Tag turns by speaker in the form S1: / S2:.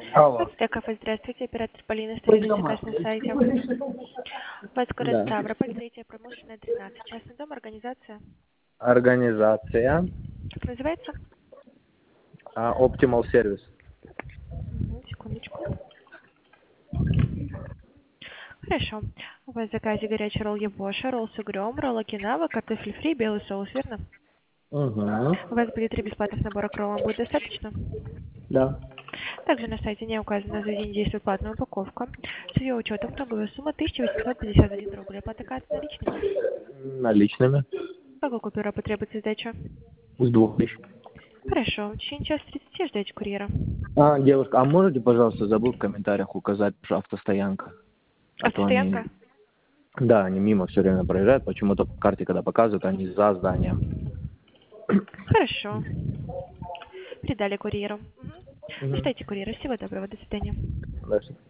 S1: Алло.
S2: Кафе, здравствуйте, оператор Полина, стоит заказ на сайте. У вас город
S1: Да.
S2: Ставрополь, третья промышленная, 13. Частный дом, организация.
S1: Организация
S2: Как называется?
S1: Optimal Service.
S2: Секундочку. Хорошо. У вас в заказе горячий ролл ебоша, ролл с угрём, ролл окинава, картофель фри, белый соус, верно?
S1: Угу.
S2: У вас будет 3 бесплатных набора кролла, будет достаточно?
S1: Да.
S2: Также на сайте не указано заведение действует платная упаковка. С ее учетом итоговая сумма 1851 рубль. Оплата карты наличными.
S1: Наличными.
S2: Какой купюра потребуется сдача?
S1: С 2000.
S2: Хорошо. В течение часа 30 ждете курьера.
S1: Девушка, а можете, пожалуйста, забыл в комментариях указать автостоянка? А то они...
S2: Автостоянка?
S1: Да, они мимо все время проезжают. Почему-то в карте, когда показывают, они за зданием.
S2: Хорошо. Передали курьеру.
S1: Угу.
S2: Ждите курьера. Всего доброго. До свидания.
S1: Дальше.